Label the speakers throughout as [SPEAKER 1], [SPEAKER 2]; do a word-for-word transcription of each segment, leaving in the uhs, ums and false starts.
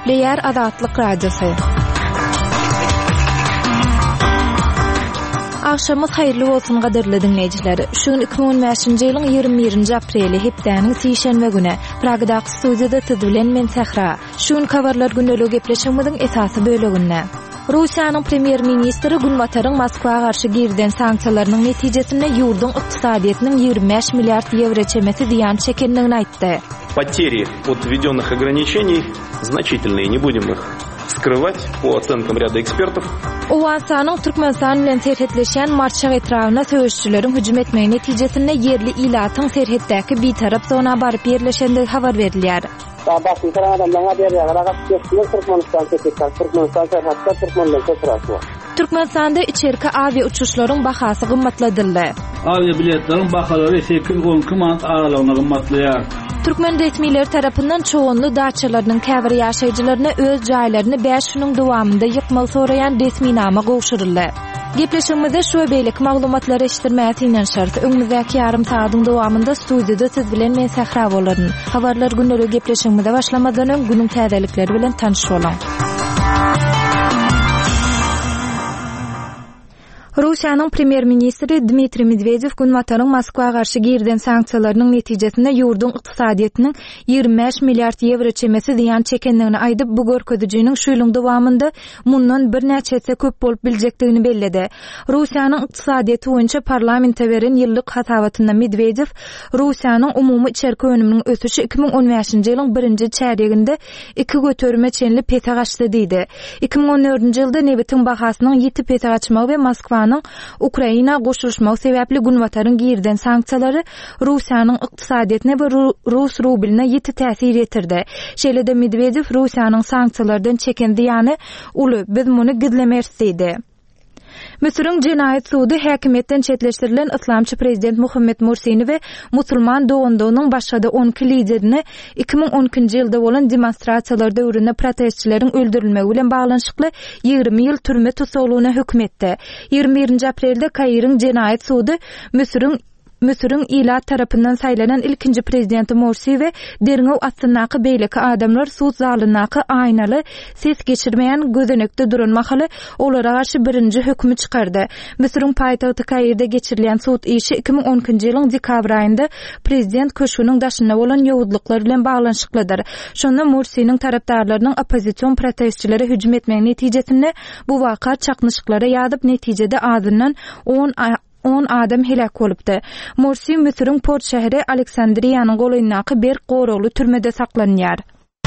[SPEAKER 1] Nükleer Azatlyk Radiosu. Akşamız hayırlı olsun gaderli dinleyiciler. Şuň iki bin on beşinji ýylyň ýygrimi birinji apreli hepdäniň sişenme güni Pragadaky studiýada tüdülen men Sehra. Şuň kabarlar gündelik gepleşigimiziň esasy böleginde. Russiýanyň premier ministri Gunwataryň Moskwaga garşy girden sanksiýalarynyň netijesinde ýurdun ykdysadyetiniň ýygrimi beş milliard ýewro çemesi diýan çekendigini aýtdy.
[SPEAKER 2] Потери от введенных ограничений значительные, не будем их скрывать по оценкам ряда экспертов.
[SPEAKER 1] Owasanyň Türkmenistan bilen serhetleşen marşa etrawyna söýüşçüleriň hüjüm etmegi netijesinde yerli ilatyň serhetdäki bitarap zona baryp ýerleşendigi habar berilýär.
[SPEAKER 3] Basın adamlarına haber vererek geçtiler Türkmenistan serhetler, Türkmenistan serhetler, Türkmenler serhetler.
[SPEAKER 1] Türkmenistanda içerki avia uçuşlaryň bahasy gymmatladyldy.
[SPEAKER 4] Avia biletleriň bahalary sekiz on iki manat aralygyna gymmatlaýar.
[SPEAKER 1] Türkmen resmileri tarapyndan çoğunlu daçalarynyň käbir ýaşaýjylaryna öz jaýlaryny beş ýylyň dowamında ýykmaly soraýan resminama gowşuruldy. Gepleşigimizde şu beýlik maglumatlary eşitdirmäsi inen şart. Öňümüzdäki ýarym saýdyň dowamında studiýada siz bilen men Sehra bolaryn. Habarlar gündelik gepleşigimizde başlamadan öň günüň täzelikleri bilen tanyş bolan. Russiýanyň premier ministri Dmitri Medvedev Gunwataryň Moskwaga garşy girden sanksiýalarynyň netijesinde ýurdun ykdysadyetiniň ýygrimi beş milliard ýewro çemesi diýen çekendigini aýdyp bu görkezijiniň şu ýylyň dowamında mundan bir näçe köp bolup biljekdigini bellidi. Russiýanyň ykdysadyety boýunça parlamentde beren ýyllyk hatabatynda Medvedev Russiýanyň umumy içerki önüminiň ösüşi iki bin on beşinji ýylyň birinji çäreginde iki götürme çenli pete gaçdy diýdi. iki bin on dördünji ýylda nebitin bahasynyň ýeti pete gaçmagy we Moskwa Ukraina goşuşmagy sebäpli Gunwataryň girden sanksiýalary Russiýanyň ykdysadyetine we Rus rubline ýeti täsir etirdi. Şeýle-de Medvedev Russiýanyň sanksiýalardan çekendi ýany uly biz muny gizlemersiz diýdi. Misr'in Cinayet Sudy häkimetden çetleşdirilen Islamçy prezident Muhammed Mursi'ni we musulman dowundagynyň başga on iki liderini iki bin on ikinji ýylda bolan demonstrasiýalar döwründe protestçilerin öldürilmegi bilen baglanşykly ýygrimi ýyl türme tutsagylygyna hükm etdi. ýygrimi birinji aprelde Kairyň Cinayet Sudy Misr'in Misr'in ilat tarapyndan saýlanan ilkinji prezidenti Mursi we derňew atsynaky beýleki adamlar suud zalynaky aýnaly ses geçirmeýän gözenekde duran mahaly olara garşy birinji hökmi çykardy. Misr'in paýtagty Kairde geçirilen suud işi iki bin on ikinji ýylyň dekabr aýynda prezident köşüniň daşynda bolan ýewudlyklar bilen baglanşyklydyr. Şonda Mursi'niň tarapdarlarynyň opozisiýon protestçilere hüjüm etmegi netijesinde bu waka çaknyşyklara ýadyp netijede azyndan on on adam helak bolupdy. Mursi Misr'in port şäheri Aleksandriýanyň golynyňky bir gorogly türmede saklanýar.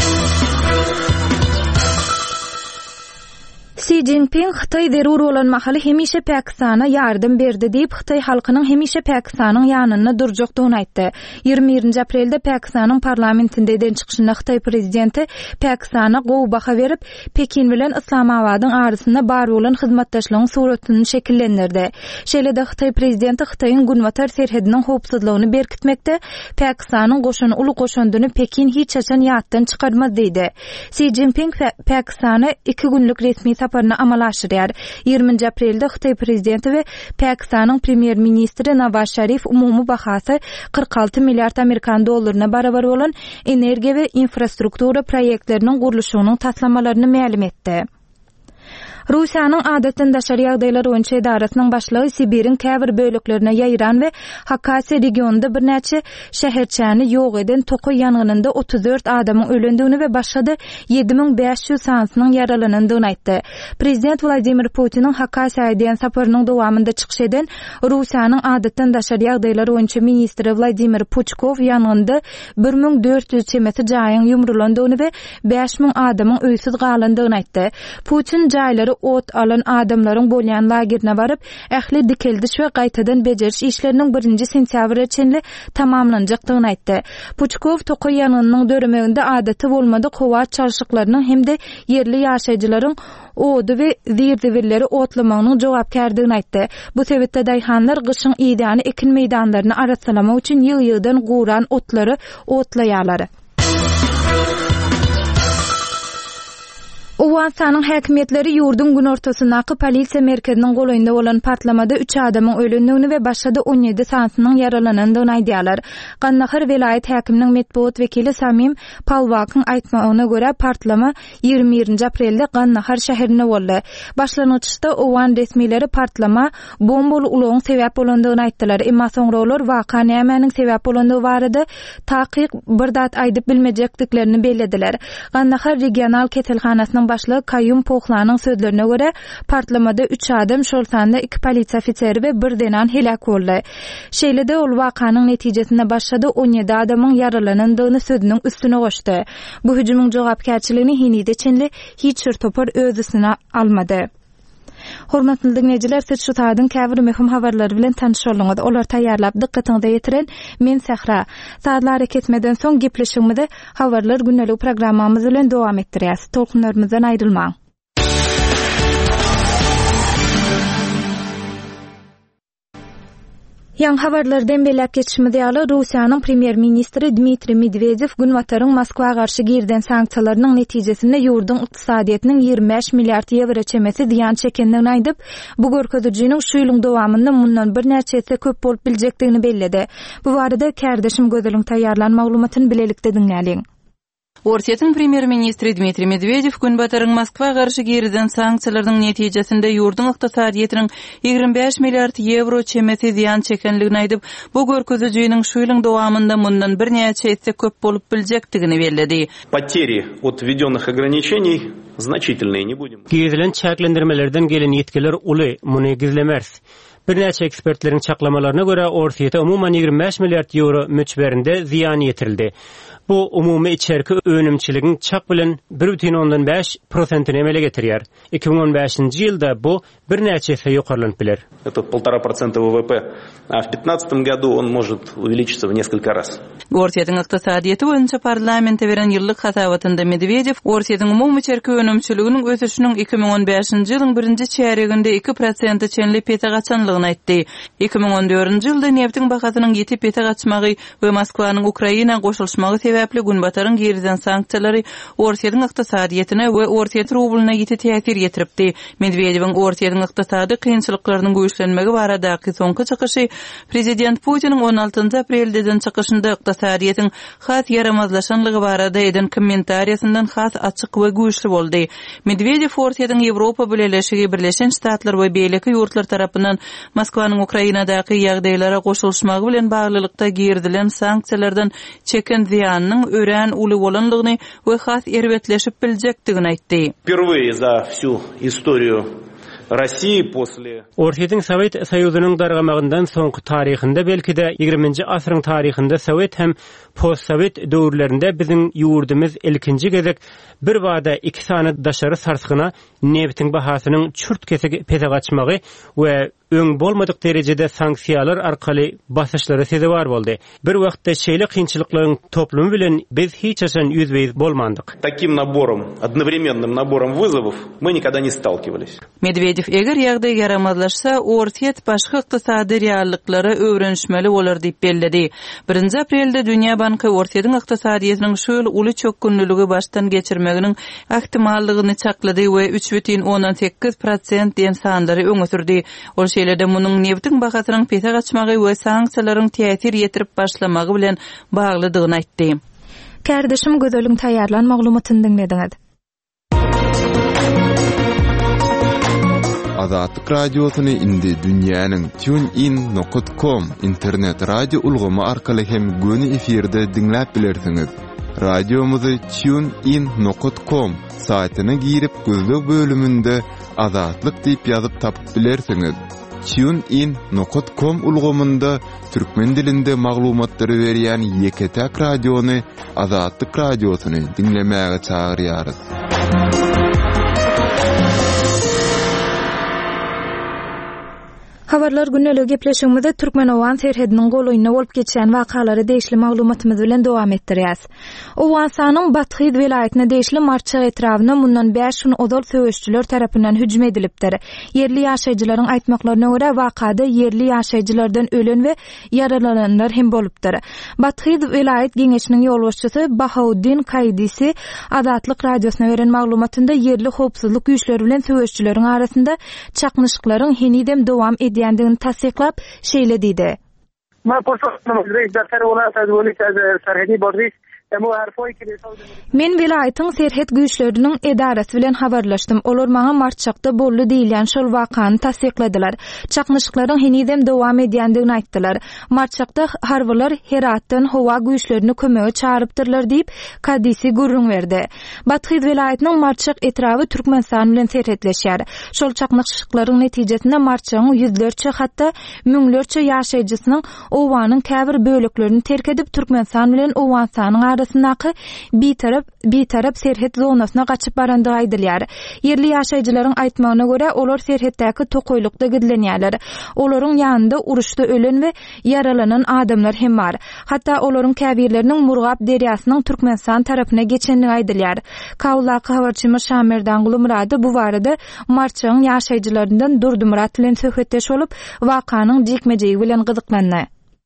[SPEAKER 1] Xi Jinping Xitay zerur bolan mahaly hemişe Pakistana ýardym berdi diýip Xitay halkynyň hemişe Pakistanyň ýanyna durjakdygyny aýtdy. ýygrimi birinji aprelde Pakistanyň parlamentinde eden çykyşynda Xitay prezidenti Pakistana gowy baha berip Pekin bilen Islamabadyň arasynda bar bolan hyzmatdaşlygyň suratini şekillendirdi. Şeýle-de Xitay prezidenti Xitaýyň Gunwatar serhediniň howpsuzlygyny berkitmekde Pakistanyň goşuny uly goşundyny Pekin hiç açan ýatdan çykarmaz diýdi. Xi Jinping Pakistana iki günlük resmi saparyny amala aşyrýar. ýygrimiňji aprelde Xitay prezidenti we Pakistanyň premier ministri Nawaz Sharif umumy bahasy kırk altı milliard Amerikan dollaryna barabar bolan energiýa we infrastruktura proýektleriniň gurulşynyň taslamalaryny ma'lum etdi. Russiýanyň adatdan daşary ýagdaýlar boýunça edarasynyň başlygy Sibiriň käbir böleklerine ýaýran we Hakasiýa regionunda bir näçe şäherçäni ýok eden toky ýangynynda otuz dört adamyň ölendigini we başga ýedi bin beş ýüz sansynyň yaralanandygyny aýtdy. Prezident Vladimir Putiniň Hakasiýa diýen saparynyň dowamında çykyş eden Russiýanyň adatdan daşary ýagdaýlar boýunça ministri Vladimir Puchkov ýangynda bir bin dört ýüz çemesi jaýyň ýumrulandygyny we beş bin adamyň öýsiz galandygyny aýtdy. Putin jaýlary ot alan adamlaryň bolýan lagerine barıp ähli dikeldiş we gaýtadan bejeriş işleriniň birinji sentýabr içinde tamamlanjakdygyny aýtdy. Puchkov toky ýanynyň döremeginde adaty bolmady howa çalşyklarynyň hemde yerli ýaşaýjylaryň odu we zirdiwilleri otlamagynyň jogapkärdigini aýtdy. Bu sebäpde daýhanlar gyşyň ýygyny ekin meýdanlaryny aratsalamak üçin ýyl-ýyldan guran otlary otlaýarlar. Uwansanyň häkimetleri ýurdun gün ortasynaky polisiýa merkeziniň golaýynda bolan partlamada üç adamyň ölendigini we başga da on ýedi sanynyň yaralanandygyny aýdýarlar. Gannahar vilayet häkiminiň medpuat wekili Samim Palwakyň aýtmagyna görä partlama ýygrimi birinji aprelde Gannahar şäherinde boldy. Başlangyçda Uwan resmileri partlama bombaly ulagyň sebäp bolandygyny aýtdylar. Emma soňra olar waka nämäniň sebäp bolandygy barada takyk bir dat aýdyp bilmejekdiklerini bellädiler. Gannahar regional ketelhanasynyň başlygy Kayyum Pohlanyň sözlerine göre partlamada üç adam, şol sanda iki polisiýa ofiseri we bir denan helak boldy. Şeýlede ol wakanyň netijesinde başga on ýedi adamyň yaralanandygyny sözüniň üstüne goşdy. Bu hüjümyň jogapkärçiligini hinide çenli hiç bir topar öz üstüne almady. Hormatly dinleyijiler, siz şu taýdan käbir möhüm habarlar bilen tanışýarlyňyz. Olar taýýarlap dikkatiňize ýetiren men Sehra. Saatlar ketmeden soň gepleşigimizde habarlar günnelik programmamyz bilen dowam etdirýäs. Tolkunlarymyzdan aýrylmaň. Yan habarlardan belläp geçişimize ýaly Russiýanyň premier ministri Dmitri Medvedev günwataryň Moskwa garşy girden sanksiýalarynyň netijesinde ýurdun ykdysadyetiniň ýygrimi beş milliard ýewro çemesi diýan çekendigini aýdyp, bu görkezijiniň şu ýylyň dowamynda mundan bir näçe etse köp bolup biljekdigini belledi. Bu barada kärdeşim Gödeliň taýýarlan maglumatyny bilelikde dinläliň.
[SPEAKER 5] Orsiýetiň premier ministri Dmitri Medvedev günbataryň Moskwa garşy girden sanksiýalarynyň netijesinde ýurdun ykdysadyetiniň ýygrimi beş milliard ýewro çemesi ziýan çekenligini aýdyp, bu görkezijiniň şu ýylyň dowamynda mundan bir näçe etse köp bolup biljekdigini belledi.
[SPEAKER 2] Потери от введенных ограничений значительные, не будем.
[SPEAKER 6] Gizilen çäklendirmelerden gelen ýetkiler uly, muny gizlemers. Bir näçe ekspertleriň çaklamalaryna görä Orsiýete umuman ýygrimi beş milliard ýewro möçberinde ziýan ýetirildi. Bu umumy içerki önümçiligiň çak bilen bir бүтүн ондон beş prosentini emele getirýär. iki bin on beşinji ýylda bu bir näçe ýa ýokarlanyp biler.
[SPEAKER 2] Это полтора процента ВВП, а в пятнадцатом году он может увеличиться в несколько раз.
[SPEAKER 5] Orsiýetiň ykdysadyety boýunça parlamente beren ýyllyk hasabatynda Medvedev Orsiýetiň umumy içerki önümçiliginiň ösüşiniň iki bin on beşinji ýylyň birinji çäreginde iki prosent çenli pete gaçanlygyny aýtdy. iki bin on dördünji ýylda neptiň bahasynyň ýetip pete gaçmagy we Moskwanyň Ukraina goşulşmagy sebäpli günbataryň girden sanksiýalary Orsiýetiň ykdysadyetine we Orsiýet rublyna ýeti täsir ýetiripdi. Medvedewiň Orsiýetiň ykdysady kynçylyklarynyň güýçlenmegi baradaky soňky çykyşy prezident Putiniň on altynji apreldeden çykyşynda ykdysadyetiň has yaramazlaşanlygy barada eden kommentariýasyndan has açyk we güýçli boldy. Medvedew Orsiýetiň Ýewropa bileşigi Birleşen Ştatlar we beýleki ýurtlar tarapyndan Moskwanyň Ukrainadaky ýagdaýlara goşulşmagy bilen baglylykda girdilen sanksiýalardan çeken ziýanynyň örän uly bolanlygyny we has erbetleşip biljekdigini aýtdy.
[SPEAKER 2] Впервые за всю историю России после
[SPEAKER 6] Orsiýetiň Sowet Soýuzynyň dargamagyndan soňky taryhynda belki de ýygrimiňji asyryň taryhynda Sowet hem post-Sowet döwürlerinde biziň ýurdumyz ilkinji gezek bir wada iki sany daşary sarsgyna nebtiň bahasynyň çürt kesik pete gaçmagy we öň bolmadyk derejede sanksiýalar arkaly basyşlara sezebar boldy. Bir wagtda şeýle kynçylyklaryň toplumy bilen biz hiç açan ýüzbeýiz bolmandyk.
[SPEAKER 2] Таким набором, одновременным набором вызовов мы никогда не сталкивались.
[SPEAKER 5] Medvedew eger ýagdaý yaramazlaşsa, Orsiýet başga ykdysady reallyklara öwrenişmeli bolar diýip belledi. birinji aprelde Dünýä Banky Orsiýetiň ykdysadyetiniň şu ýyl uly çökkünlüligi baştan geçirmeginiň ähtimallygyny çaklady we üç бүтүn onan sekiz prosent diýen sandary öňe sürdi. Ol şeýlede munyň nebtiň bahasynyň pete gaçmagy we sanksiýalaryň täsir ýetirip başlamagy bilen baglydygyny aýtdy.
[SPEAKER 1] Kärdeşim Gödeliň taýýarlan maglumatyny dinlediňiz.
[SPEAKER 7] Azatlyk radiosyny indi dünýäniň TuneIn nokta com internet radio ulgamy arkaly hem göni efirde dinläp bilersiňiz. Radiomuzy TuneIn nokta com saýtyna girip gözlük bölümünde Azatlyk diýip ýazyp tapyp bilersiňiz. TuneIn nokta com ulgamynda türkmen dilinde maglumatlary berýän Ýeketäk radiony Azatlyk radiosyny dinlemäge çagyrýarys.
[SPEAKER 1] Habarlar günnäli gepleşigimizde Türkmenowan serhediniň golaýyna bolup geçen wakalary deýişli maglumatymyz bilen dowam etdirýäs. Owensanyň Bathyt welaýatyna deýişli marçak etrawyna mundan beş gün odol söwüşçüler tarapyndan hüjüm edilipdir. Yerli ýaşaýjylaryň aýtmaklaryna görä wakada yerli ýaşaýjylardan ölen we yaralananlar hem bolupdyr. Bathyt welaýat geňeşiniň ýolbaşçysy Bahauddin Kaydisi Azatlyk radiosyna beren maglumatynda yerli howpsuzlyk güýçleri bilen söwüşçüleriň arasynda çaknyşyklaryň henidem dowam edýändigini tasdiklap şeýle diýdi.
[SPEAKER 3] Ma poşatnamak reis daftar ola tazwili sarhedi bordi.
[SPEAKER 1] Men welaýatyň serhet güýçleriniň edarasy bilen habarlaşdym. Olar maňa marçakda bolly diýilýän şol wakany tasdikladylar. Çaknyşyklaryň henidem dowam edýändigini aýtdylar. Marçakda harbylar Heratdan howa güýçlerini kömege çağırypdyrlar diýip Kadisi gurrun berdi. Bathyt welaýatynyň marçak etrawy Türkmenistan bilen serhetleşýär. Şol çaknyşyklaryň netijesinde marçagyň ýüzlerçe hatda müňlerçe ýaşaýjysynyň owanyň käbir böleklerini terk edip Türkmenistan bilen Owensanyň arasyndaky bir tarap bir tarap serhet zonasyna gaçyp barandygy aýdylýar. Yerli ýaşaýjylaryň aýtmagyna görä olar serhetdäki tokoýlukda gidlenýärler. Olaryň ýanynda uruşda ölen we yaralanan adamlar hem bar. Hatda olaryň käbirleriniň Murgap derýasynyň Türkmenistan tarapyna geçendigi aýdylýar. Kawlaky habarçymyz Şamerdan Gulumrady bu barada marçagyň ýaşaýjylaryndan Durdumrat bilen söhbetdeş bolup wakanyň jekmejegi bilen gyzyklandy.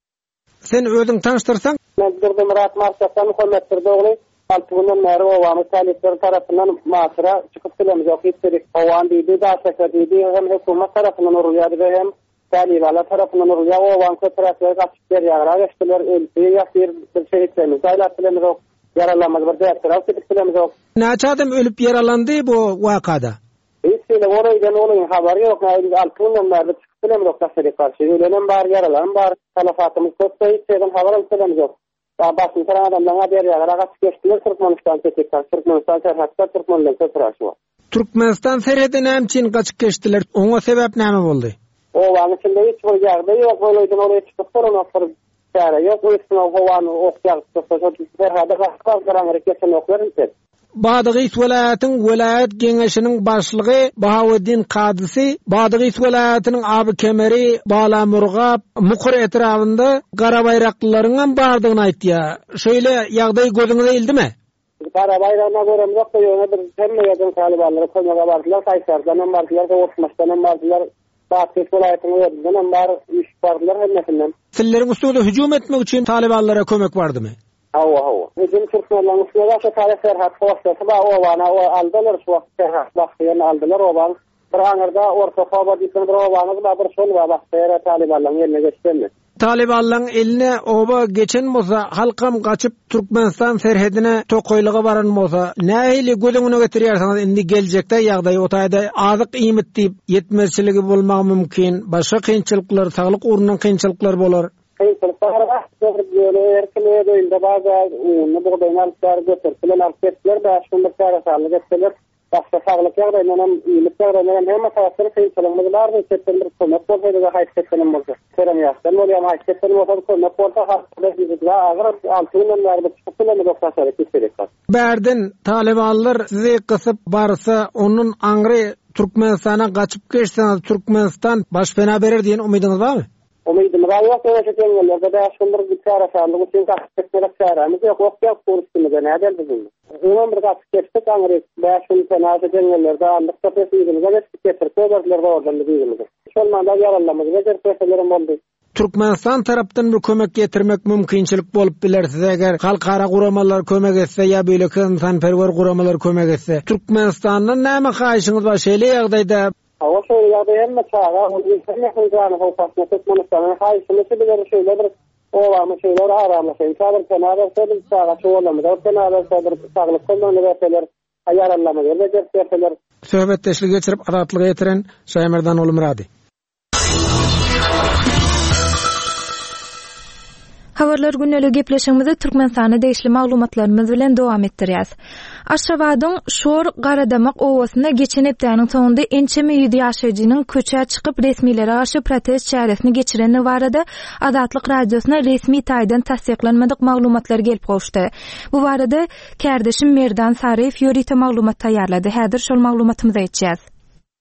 [SPEAKER 8] Sen özüň taňyşdyrsaň?
[SPEAKER 3] Men Durdumrat marçakdan Muhammed Dogly altından näre owany talipler tarapyndan masra çykyp gelýär. Ýokitdik. Owan diýdi, daşaka diýdi, hem hökümet tarapyndan urulýar we hem talibalar tarapyndan urulýar. Owan köpüratlar gaçyp berýär. Ýaşdylar öldi, ýaşdyr bir şey etmedi. Daýlar bilen ýok. Yaralanmagy bir däpdir, ketip bilen ýok.
[SPEAKER 8] Näçe adam ölüp yaralandy bu wakada?
[SPEAKER 3] Hiç şeýle oraýdan olaň habary ýok. Näçe altından näre çykyp bilen ýok taşary karşı. Ölenen bar, yaralanan bar. Talafatymyz köp diýip habar bilen ýok. Basın sıra adamlarına berýär. Gaçyp geçdiler Türkmenistan çekler. Türkmenistan serhatda Türkmenler köpüraşy.
[SPEAKER 8] Türkmenistan serhedine näçe gaçyp geçdiler? Oňa sebäp näme boldy?
[SPEAKER 3] O wagty içinde hiç bir ýagdaý ýok. Boýlaýdan oraya çykyp soranoklar çara ýok. Öýsüne howany okýar, serhada gaçyp hareketini oklarynçy.
[SPEAKER 8] Badygys welaýatyň welaýat geňeşiniň başlygy Bahauddin Kadisi, Badygys welaýatynyň Abi Kemeri, Bala Murgap, Muqur etrawynda gara baýraklylaryň bardygyny aýtdy. Şeýle ýagdaý gözüňizde ildimi?
[SPEAKER 3] Gara baýragna görem ýok, ýöne bir hemme ýerden talibanlar kömege bardylar, Kaysardan bardylar, Ortmaşdan bardylar, Bathyt welaýatynyň ýerdinden bar iş bardylar hemmesinden.
[SPEAKER 8] Sizleriň ustuda hüjüm etmek üçin talibanlara kömek bardymy?
[SPEAKER 3] Hawa hawa. Bizim Türkmenlerden usulda şu tarihler hat hoşçası ba owana o aldylar şu wagtda wagtda aldylar owan. Bir aňyrda orta hava diýsen bir owany bir şol we wagtda talibanlaryň ýerine geçdi.
[SPEAKER 8] Talibanlaryň eline oba geçen bolsa halkam gaçyp Türkmenistan serhedine tokoýlyga baran bolsa nähili gözüňe getirýärsiňiz indi geljekde ýagdaý otaýda azyk iýmit diýip yetmezçiligi bolmagy mümkin. Başga kynçylyklar, saglyk urunyň kynçylyklary bolar.
[SPEAKER 3] Kynçylyklar erkele döýünde baza uny bugdaýnalyklar götürdiler, alpetler we şunday tarasalyk etdiler. Başga saglyk ýagdaýlaryň iýlik ýagdaýlaryň hem taýsir kynçylyklar bar we çetler kömek bolýar haýat etdiler bolsa. Seram ýagdaýlar bolýar haýat etdiler bolsa kömek bolsa hakda diýdiler. Agar altından näme çykypdylar doktorlar etdiler.
[SPEAKER 8] Bärdin talibanlar sizi gysyp barsa onun aňry Türkmenistana gaçyp geçseňiz Türkmenistan başpena berer diýen umydyňyz barmy?
[SPEAKER 3] Umydyň bar ýok, ýa-da teňlerde de şundur bir tarasalyk üçin gaçyp çaramiz ýok, okýap kursyny nädel bizim. Oňa bir gaçyp geçdik aňry beş gün teňlerde teňlerde anlykda pesýigimiz geçip getirip berdiler boldy diýildi. Şol manda ýaralanmagy we terpeselerim boldy.
[SPEAKER 8] Türkmenistan tarapdan bir kömek getirmek mümkinçilik bolup bilersiz eger halkara guramalar kömek etse ya böyle insan perwer guramalar kömek etse Türkmenistandan näme haýyşyňyz bar şeýle ýagdaýda?
[SPEAKER 3] Hawa şeýle ýagdaýda hem çağa, o ýerine howpasy howpasy Türkmenistandan haýyşyny biler şeýle bir owamy şeýler aramlaşyň. Sabir kenara sebil çağa şoýlamy, kenara sabir saglyk kolmany berseler, aýarlanmagy we berseler.
[SPEAKER 8] Söhbetdeşlik geçirip adatlyk ýetiren Şaýmerdan Ulumrady.
[SPEAKER 1] Habarlar günnäli gepleşigimizde Türkmenistana deýişli maglumatlarymyz bilen dowam etdirýäs. Aşgabatyň Şor Garadamak owasynda geçen hepdeniň soňunda ençeme ýüz ýaşaýjynyň köçe çykyp resmiýlere garşy protest çäresini geçireni barada Azatlyk radiosyna resmi taýdan tasdiklanmadyk maglumatlar gelip goşdy. Bu barada kärdeşim Merdan Saryf ýörite maglumat taýýarlady. Häzir şol maglumatymyzy aýtjağız.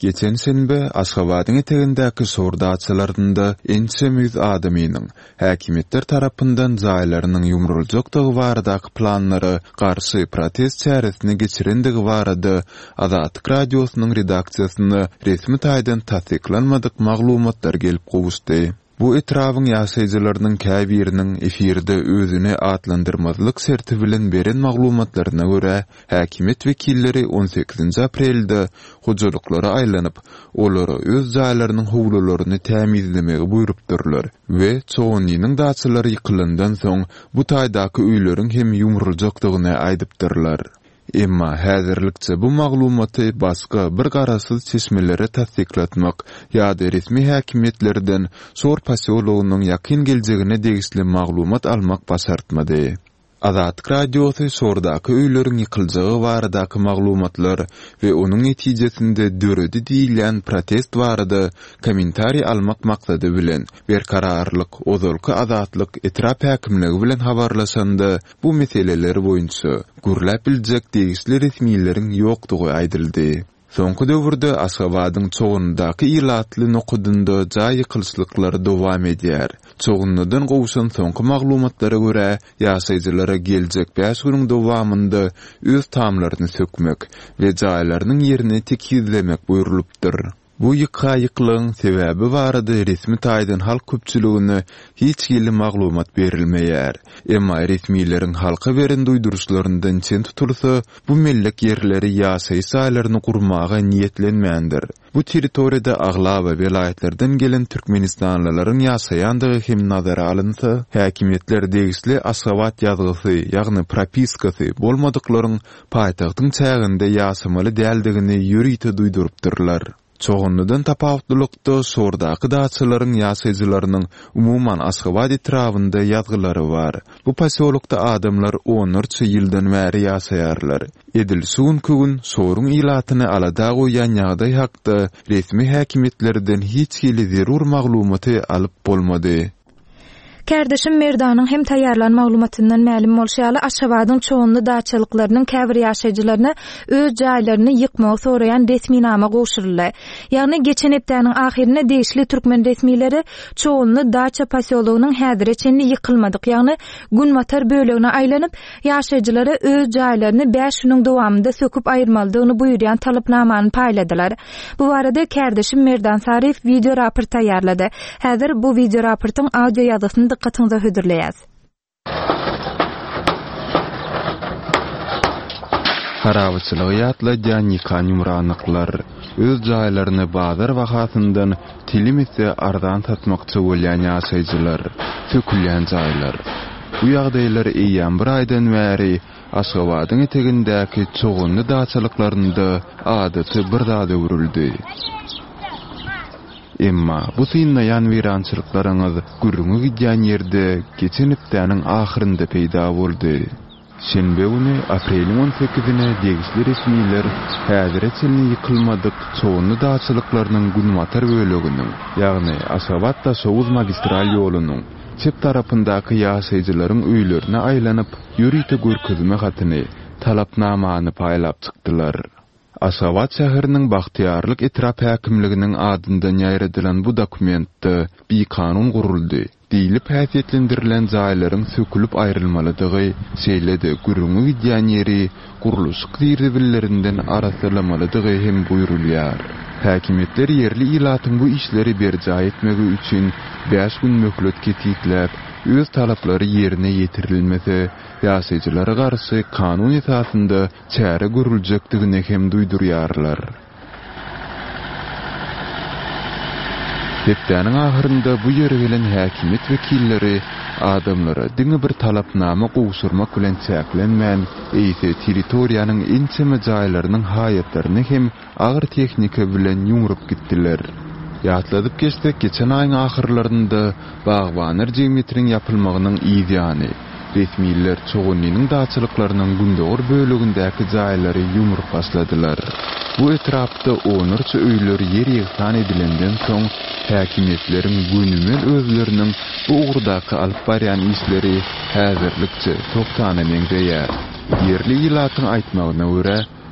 [SPEAKER 7] Geçen senbe Aşgabatyň etegindäki sordaçylarynda ençemiz adamynyň häkimetler tarapyndan jaýlarynyň ýumruljakdygy baradaky planlary garşy protest çäresine geçirendigi barada Azatlyk radiosynyň redaksiýasyna resmi taýdan tasdiklanmadyk maglumatlar gelip gowuşdy. Bu etrawyň ýaşaýjylarynyň käbiriniň efirde özüne atlandyrmazlyk serti bilen beren maglumatlaryna görä, häkimet wekilleri on sekizinji aprelde hojalyklara aýlanyp, olary öz jaýlarynyň howlularyny tämizlemegi buýrupdyrlar we çoğunlygynyň daçylary ýykylyndan soň bu taýdaky öýleriň hem ýumruljakdygyny aýdypdyrlar. Emma häzirlikçe bu maglumaty başga bir garasyz çeşmelere tasdiklatmak ýa-da resmi häkimetlerden Sor pasyologynyň ýakyn geljegine degisli maglumat almak başartmady. Azatlyk radiosy Sordaky öýleriň ýykyljagy baradaky maglumatlar we onuň netijesinde döredi diýilen protest barada kommentari almak maksady bilen berkararlyk, ozalky azatlyk etrap häkimligi bilen habarlaşanda bu meseleler boýunça gürläp biljek degisli resmiýetleriň ýokdugy aýdyldy. Soňky döwürde Aşgabatyň çoğundaky ilatly nokudynda jaý ýykylşlyklary dowam edýär. Çoğunludan gowşan soňky maglumatlara görä, ýaşaýjylara geljek beş güniň dowamynda öz tamlaryny sökmek we jaýlarynyň ýerini tekizlemek buýrulypdyr. Bu ýyka-ýyklygyň sebäbi barada resmi taýdan halk köpçüligine hiç ýyly maglumat berilmeýär. Emma resmiýetlerin halka beren duýduruşlaryndan çen tutulsa, bu mellek ýerleri ýaşaý saýlaryny gurmaga niýetlenmändir. Bu territoriýada aglaba welaýetlerden gelen türkmenistanlylaryň ýaşaýandygy hem nazara alynsa, häkimetler degisli Aşgabat ýazgysy, ýagny propiskasy bolmadyklaryň paýtagtyň çäginde ýaşamaly däldigini ýürüýte duýdurypdyrlar. Çoğunludan tapawutlykda Sordaky daçylaryň ýaşaýjylarynyň umuman Aşgabat etrafynda ýazgylary bar. Bu pasyolukda adamlar onlarça ýyldan bäri ýaşaýarlar. Edil suwun kögün soruň ilatyny alada goýan ýagdaý hakda resmi häkimetlerden hiç ýyly zerur maglumaty alyp bolmady.
[SPEAKER 1] Kärdeşim Merdanyň hem taýýarlan maglumatyndan mälim bolşaly Aşgabatyň çoğunly daçylyklarynyň käbir ýaşaýjylaryna öz jaýlaryny ýykmagy soraýan resminama gowşuruldy. Ýagny geçen hepdäniň ahirine deýişli türkmen resmiýetleri çoğunly daça pasyologynyň häzirçe ýykylmadyk, ýagny Gunmatar bölegine aýlanyp ýaşaýjylara öz jaýlaryny beş güniň dowamynda söküp aýyrmalydygyny buýurýan talypnamany paýladylar. Bu barada Kärdeşim Merdan Sarif video raport taýýarlady. Häzir bu video raportyň audio ýazysyny dikkatinize hödürleýäs.
[SPEAKER 7] Harabaçylygy ýatlaýan ýykan ýumranyklar öz jaýlaryny bazar wagtyndan tilimizde ardan satmakçy bolýan ýaşaýjylar, sökülýän jaýlar. Bu ýagdaýlar eýýän bir aýdan bäri Aşgabatyň etegindäki çoğunly daçylyklaryny adaty bir zada öwrüldi. Emma bu synnaýan wirançylyklaryňyz gürrüňi gidýän ýerde geçen hepdäniň ahyrynda peýda boldy. Şenbe güni apreliň on sekizine degisli resmiýetler häzirçe ýykylmadyk çoğunly daçylyklarynyň Gunmatar böleginiň, ýagny Aşgabat Taşowuz magistral ýolunyň çep tarapyndaky ýaşaýjylaryň öýlerine aýlanyp ýürüýte görkezme hatyny, talapnamany paýlap çykdylar. Aşgabat şäheriniň Bagtyarlyk etrap häkimliginiň adyndan ýaýradylan bu dokumentde bir kanun guruldy. Diýilip häsiýetlendirilen jaýlaryň sökülüp aýrylmalydygy, şeýlede gürrüňi gidýän ýeri guruluş gyrybillerinden arasylamalydygy hem buýrulýar. Häkimetler ýerli ilatyň bu işleri berjä etmegi üçin beş gün möhlet ketýikläp, öz talaplary ýerine ýetirilmese, ýaşaýjylara garşy kanun esasynda çäre görüljekdigine hem duýdurýarlar. Hepdäniň ahyrynda bu ýere gelen häkimet wekilleri adamlara diňe bir talapnama gowşurmak bilen çäklenmän, eýse territoriýanyň ençeme jaýlarynyň haýatlaryny hem agyr tehnika bilen ýumrup gitdiler. Ýatladyp geçsek, geçen aýyň ahyrlarynda Bagwanlar jemgyýetiniň ýapylmagynyň ýygyany, resmiýetler çoğunlygynyň daçylyklarynyň gündögur bölegindäki jaýlary ýumrup başladylar. Bu etrapda onlarça öýler ýer ýygsan edilenden soň häkimetleriň günümen özleriniň bu ugurdaky alyp barýan işleri häzirlikçe toktany meňzeýär. Yerli ilatyň aýtmagyna görä,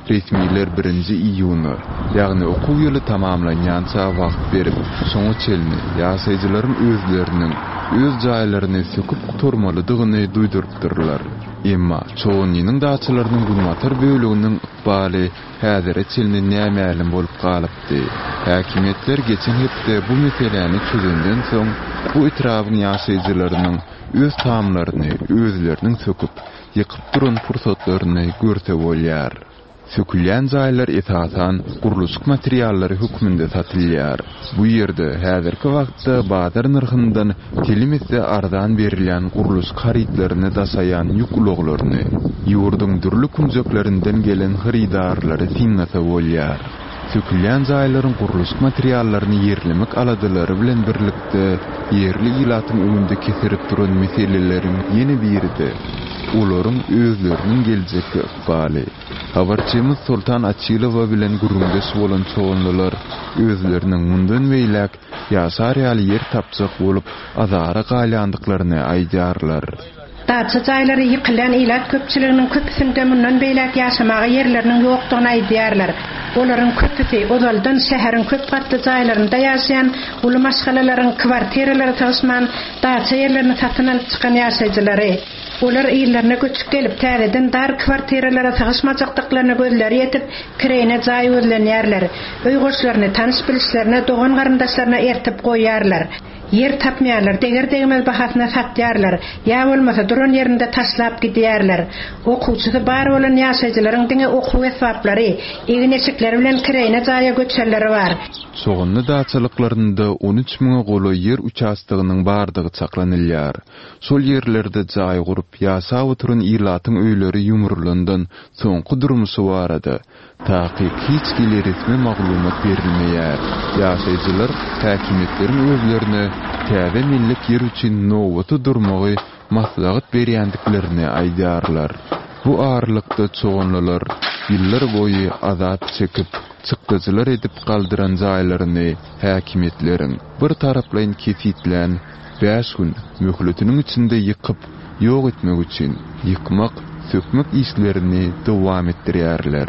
[SPEAKER 7] Resmiler birinji iyunu, ýagny okuw ýyly tamamlanýança wagt berip, soňa çelini ýaşaýjylaryň özleriniň öz jaýlaryny söküp turmalydygyny duýdurupdyrlar. Emma çoğunluğunun dağçılarının bulmatar bölüğünün ıkbali häzire çelini nämälim bolup galypdy. Häkimetler geçen hepde bu meseleni çözenden soň bu itrabyň ýaşaýjylarynyň öz taamlaryny özleriniň söküp ýykyp duran fursatlaryny görse bolýar. Sökülen jaýlar esasan guruluşyk materiallary hükmünde satylýar. Bu ýerde häzirki wagtda bazar narhyndan kelimesi ardan berilen guruluşyk haritlaryny daşaýan ýük uluglaryny ýurdun dürli kunjaklarinden gelen haridarlary tiňnata bolýar. Sökülen jaýlaryň guruluşyk materiallaryny ýerlemek aladylary bilen birlikde ýerli ýylatyň öňünde kesirip duran meselelerin ýeni biridi. Olaryň özleriniň geljekde ykbaly. Habarçymyz Sultan Açylowa bilen gurundeş bolan çoğunlular özleriniň mundan beýlek ýaşar ýaly ýer tapjak bolup azara galyandyklaryny aýdarlar.
[SPEAKER 9] Daçy jaýlary ýykylan ilat köpçiliginiň köpüsinde mundan beýlek ýaşamaga ýerleriniň ýokdugyny aýdýarlar. Olaryň köpüsi ozaldan şäheriň köp gatly jaýlarynda ýaşaýan uly maşgalalaryň kwartiralary taşman daçy ýerlerini satyn alyp çykan ýaşaýjylary. Olar ýerlerine göçüp gelip täzeden dar kwartiralara taşmajakdyklaryny gözleri ýetip kirene jaý özlenýärler. Öý goşlaryny, tanış bilişlerini, dogan garyndaşlaryna ertip goýýarlar. Yer tapmaýarlar, deger degmez bahasyna satýarlar. Ýa bolmasa duran ýerinde taşlap gidýärler. Okuwçysy bar bolan ýaşaýjylaryň diňe okuw esbaplary, egineçikleri bilen kirene jaýa göçerleri bar.
[SPEAKER 7] Soğunlu dağçılıklarında on üç miňe goly yer uçastygynyň bardygy çaklanylýar. Sol yerlerde jaý gurup ýaşap oturan ýylatyň öýleri ýumurlandan soňky durmuşy barady. Taqiq hiç gili resmi maglumat berilmeýär. Ýaşaýjylar häkimetleriň özlerine täze millet yer üçin nowaty durmagy maslahat berýändiklerini aýdarlar. Bu ağırlıkta çoğunlular yıllar boyu azap çekip çıktıcılar edip kaldıran jaýlaryny häkimetlerin bir taraplayın kesitlen beş gün möhletiniň içinde yıkıp ýok etmek üçin yıkmak, sökmek işlerini dowam etdirýärler.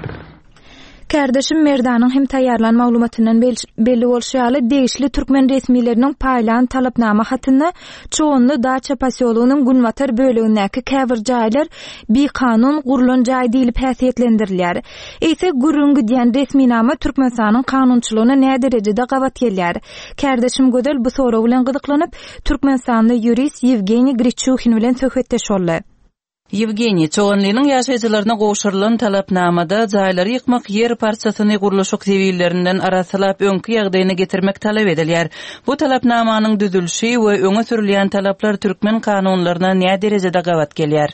[SPEAKER 1] Kardeşim Merdanyň hem taýýarlan maglumatyndan belli bolşaly degişli türkmen resmileriniň paýlan talapnama hatyny çoğunly daça pasyolugynyň Gunwatar bölегindäki käbir jaýlar bir kanun gurulan jaý diýilip häsiýetlendirilýär. Eýse gurun gidýän resminama Türkmenistanyň kanunçylygyna näme derejede gawat gelýär? Kardeşim Gödel bu soraw bilen gyzyklanyp Türkmenistanda jurist Yevgeniy Grichuhin bilen söhbetdeş boldy.
[SPEAKER 5] Yevgeniy, çoğunluğunun ýaşaýjylaryna gowşurylan talapnamada jaýlary ýykmak yer parçasyny guruluşyk sewiýellerinden arasylap öňkü ýagdaýyna getirmek talap edilýär. Bu talapnamanyň düzülşi we öňe sürilýän talaplar türkmen kanunlaryna näme derejede gawat gelýär?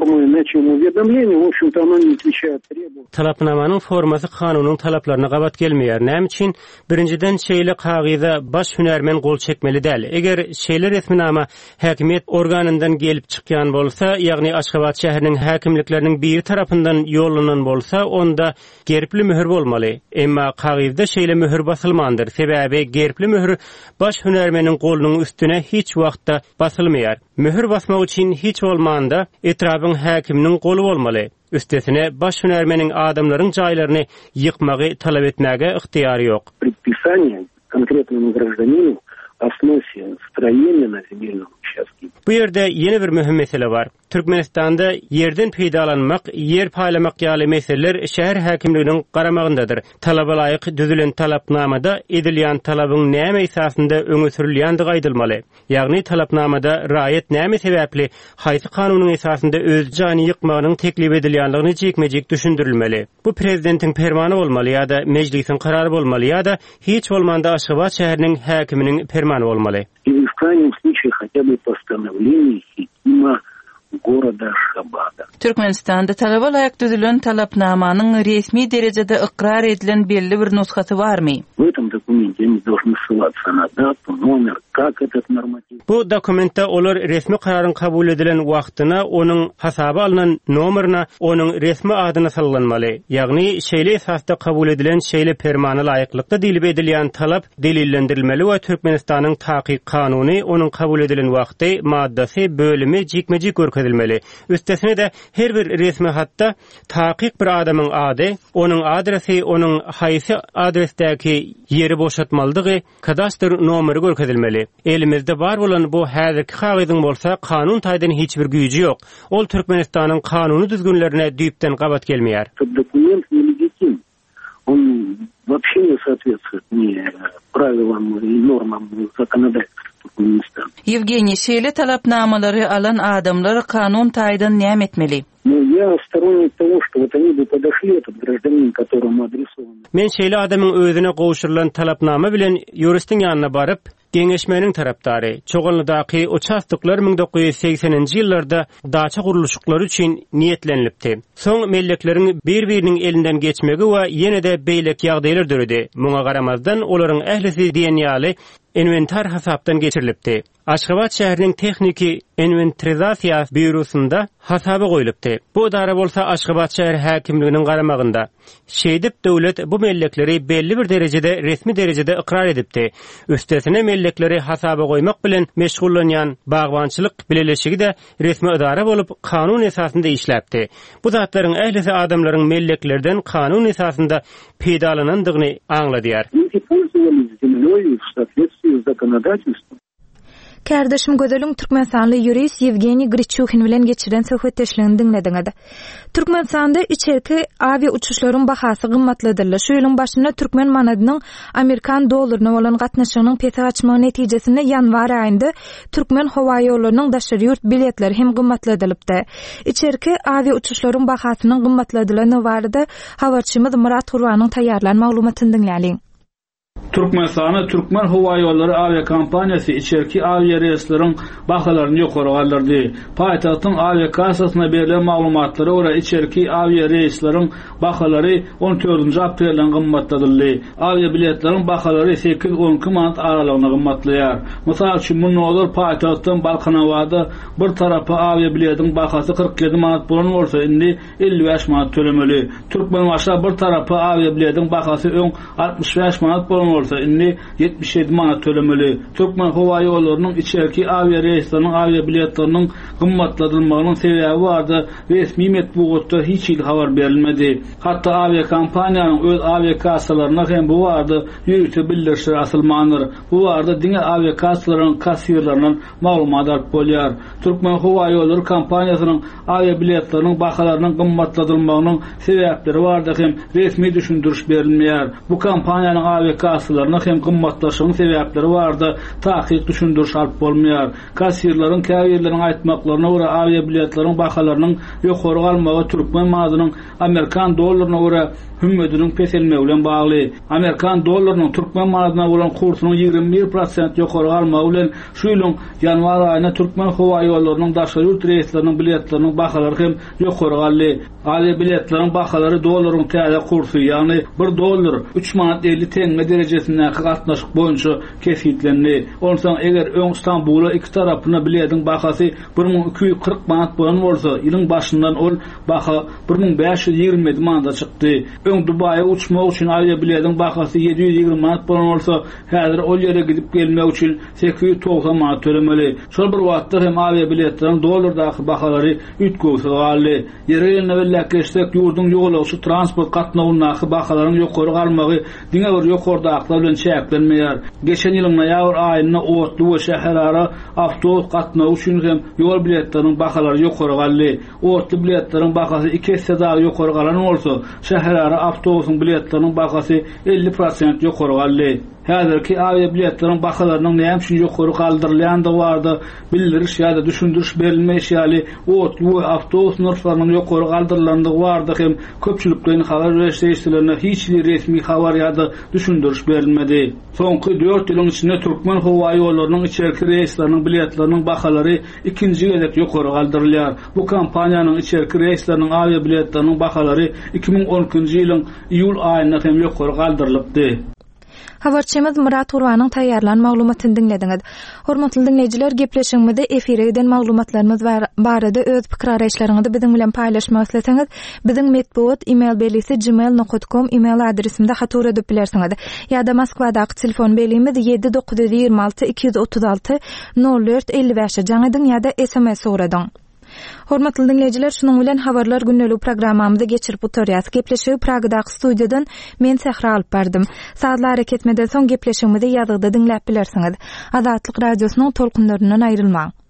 [SPEAKER 6] Talapnamanyň formasy kanunyň talaplaryna gawat gelmeýär. Näme üçin? Birinciden şeýle kagyza baş hünärmen gol çekmeli däl. Eger şeýle resminama häkimet organyndan gelip çykýan bolsa, ýagny Aşgabat şäheriniň häkimlikleriniň bir tarapyndan ýollanan bolsa, onda gerpli mühür bolmaly. Emma kagyzda şeýle mühür basylmandyr. Sebäbi gerpli mühür baş hünärmeniň golunyň üstüne hiç wagtda basylmaýar. Mühür basmak üçin hiç bolmanda etrabyň häkiminiň golu bolmaly. Üstesine baş hünärmeniň adamlaryň jaýlaryny ýykmagy talap etmäge yktyýary ýok.
[SPEAKER 3] Предписание конкретному гражданину о сносе строения на земельном участке.
[SPEAKER 6] Bu yerde yeni bir mühim mesele var. Türkmenistanda yerden peýdalanmak, yer paýlamak ýaly meseleler şäher häkimliginiň garamagyndadyr. Talaba laýyk düzülen talapnamada edilýän talabyň näme esasynda öňe sürilýändiги aýdylmaly. Ýagny talapnamada raýat näme sebäpli haýsy kanunyň esasynda öz jany ýykmagynyň teklip edilýändigini jekmejek düşündirilmeli. Bu prezidentiň fermany bolmaly ýa-da mejlisiň karary bolmaly ýa-da hiç bolmanda Aşgabat şäheriniň häkiminiň fermany bolmaly.
[SPEAKER 3] Или в крайнем случае хотя бы постановление хакима goroda Aşgabatda.
[SPEAKER 5] Türkmenistanda talaba laýyk düzülen talapnamanyň resmi derejede ikrar edilen belli bir nusxasy barmy?
[SPEAKER 3] В этом документе они должны ссылаться на дату, номер, как этот норматив.
[SPEAKER 6] Bu dokumentda olar resmi kararyň kabul edilen wagtyna, onuň hasaby alynan nomeryna, onuň resmi adyna sallanmaly. Ýagny şeýle esasda kabul edilen şeýle fermana laýyklykda diýilip edilýän talap delillendirilmeli we Türkmenistanyň taqiq kanuny onuň kabul edilen wagty, maddasy, bölümi jikmejik görkezilmeli. Üstesine de Her bir resmi hatta taqiq bir adamın ady, onun adresi, onun haýsy adresdäki yeri boşatmaldygy, kadastr nomeri görkezilmeli. Elimizde bar bolan bu häzirki hagydyň bolsa kanun taýdan hiç bir güýji ýok. Ol Türkmenistanyň kanuny düzgünlerine düýpden gabat gelmeýär.
[SPEAKER 10] Документ нелегитим. Он вообще не соответствует ни правилам и нормам законодательства Türkmenistana.
[SPEAKER 5] Евгений, şeýle talapnamalary alan adamlar kanun taýdan näme etmeli?
[SPEAKER 10] Ну, я сторонник того, что вот они бы подошли, этот гражданин, которому адресован.
[SPEAKER 6] Men şeýle adamyň özüne gowşurylan talapnama bilen yuristin ýanyna baryp, Geňeşmeniň tarapdary, Çoğalnydaky uçastyklar bin dokuz yüz sekseninji ýyllarda daça guruluşyklary üçin niýetlenilipdi. Soň mellekleriň bir-biriniň elinden geçmegi we ýene-de beýlek ýagdaýlar döredi. Muňa garamazdan olaryň ählisi diýen ýaly inventar hasapdan geçirilipdi. Aşgabat şäheriniň Techniki Inventarizasiýa bürosunda hasaba goýulypdy. Bu dara bolsa Aşgabat şäher häkimliginiň garamagynda. Şeýdip döwlet bu mellekleri belli bir derejede resmi derejede ikrar edipdi. Üstesine mellekleri hasaba goýmak bilen meşgullanýan bagwançylyk bileleşigi de resmi idara bolup kanun esasynda işläpdi. Bu zatlaryň ählisi adamlaryň melleklerden kanun esasynda peýdalanandygyny aňladýar.
[SPEAKER 1] Kardeşim gözelüň Türkmenstanly ýurist Yevgeniy Grichukhin bilen geçiren söhbetdeşligini dinlediňiz. Türkmenistanda içerki aviya uçuşlaryň bahasy gymmatlydyr. Şu ýylyň başynda Türkmen manadynyň Amerikan dollaryna bolan gatnaşygynyň pesa açmagy netijesinde ýanwar aýynda Türkmen howa ýollarynyň daşary ýurt biletleri hem gymmatladylypdy. İçerki aviya uçuşlaryň bahasynyň gymmatladylygyny barada habarçymyz Murat Gurwanyň taýýarlan maglumatyny dinläliň.
[SPEAKER 4] Türkmenistan'a Türkmen Hava Yolları Avia Kampanyası içerki avia reyslerin bahalaryny ýokary galdyrdy. Paýtagtyň avia kassasına berilen maglumatlara göre içerki avia reyslerin bahalary on dördünji aprelden gymmatladyldy. Avia biletleriň bahalary sekiz on iki manat aralygyna gymmatlaýar. Mysal üçin bu nollar paýtagtyň Balkanawada bir tarapy avia biletiň bahasy kırk yedi manat bolan bolsa indi elli beş manat tölemeli. Türkmenbaşa bir tarapy avia biletiň bahasy altmış beş manat bolan bolsa indi yetmiş yedi manat tölemeli. Türkmen Hava Yollarının içerki avia reyslerinin avia biletlerinin gymmatladylmagynyň sebäbi bardy. Resmi metbuatda hiç il habar berilmedi. Hatta avia kampaniýanyň öz avia kassalaryna hem bu bardy ýürüte bildirişler asylmanyr. Bu bardy diňe avia kassalarynyň kassirlerinden maglumat alyp bolýar. Türkmen Hava Yolları kampaniýasynyň avia biletleriniň bahalarynyň gymmatladylmagynyň sebäpleri bardy hem resmi düşündiriş berilmeýär. Bu kampaniýanyň avia kassalarına hem gymmatlaşygyň sebäpleri bardy, taýyk düşündiriş alyp bolmaýar. Kassirlaryň käbirleriň aýtmaklaryna görä avia biletleriň bahalarynyň ýokary galmagy Türkmen manadynyň Amerikan dollaryna görä hümmediniň peselmegi bilen bagly. Amerikan dollarynyň Türkmen manadyna bolan kursynyň ýigirmi bir prosent ýokary galmagy bilen şu ýylyň ýanwar aýyna Türkmen howa ýollarynyň daşary ýurt reýsleriniň biletleriniň bahalary hem ýokary galdy. Avia biletleriň bahalary dollaryň täze kursy, ýagny bir dollar üç manat elli teňme derejesinde gatnaşyk boýunça kesitlendi. Ondan eger öň Istanbula iki tarapyna biletiň bahasy bir ming iki yüz kırk manat bolan bolsa, ýylyň başyndan ol baha bir ming beş yüz ýigirmi manata çykdy. Öň Dubaýa uçmak üçin avia biletiň bahasy yedi yüz ýigirmi manat bolan bolsa, häzir ol ýere gidip gelmek üçin sekiz yüz togsan manat tölemeli. Şol bir wagtda hem avia biletleriň dollardaky bahalary ütgüsi galdy. Ýerine belläkleşdik ýurdun ýolaşy transport gatnawynyň bahalaryň ýokary galmagy diňe bir ýokarda akla bilen çäklenmeýär. Geçen ýylyň noýabr aýyna Otlu we şäherlere awtobus gatnawy üçin hem ýol biletleriň bahalary ýokary galdy. Otlu biletleriň bahasy iki hisse daha ýokary galan bolsa, şäherlere awtobusyň biletleriň bahasy elli prosent ýokary galdy. Häzirki avia biletleriň bahalarynyň näme üçin ýokary galdyrylýandygy bardy bildiriş ýa-da düşündiriş berilmeýär. Otlu we awtobus narhlarynyň ýokary galdyrylandygy bardy hem köpçülikden habar berişlerine hiç resmi habar ýa-da düşündiriş berilmedi. Soňky dört ýylyň içinde Türkmen howa ýollarynyň içerki reýsleriniň biletleriň bahalary ikinji gezek ýokary galdyrylýar. Bu kampaniýanyň içerki reýsleriniň avia biletleriň bahalary iki ming on ikinji ýylyň iýul aýynda hem ýokary galdyrylypdy.
[SPEAKER 1] Habarçymyz Murat Gurwanyň taýýarlan maglumatyny dinlediňiz. Hormatly dinleýijiler, gepleşigimizde efire giden maglumatlarymyz barada öz pikir araýşlaryňyzy biziň bilen paýlaşmak isleseňiz, biziň metbuat email belisi gmail nokta com email adresimde hatur edip bilersiňiz. Ýa-da Moskwadaky telefon belimiz yedi dokuz yüz ýygrimi alty iki yüz otuz alty nol dört elli beş jaňydyň ýa-da S M S soradyň. Hormatly dinleyijiler, şunuň bilen habarlar günnelik programmamyzy geçirip oturýas. Gepleşigi Pragadaky studiýadan men Sehra alyp berdym. Saatlar hareket etmeden soň gepleşigimizi ýazgyda dinläp bilersiňiz. Azatlyk radiosynyň tolkunlaryndan aýrylmaň.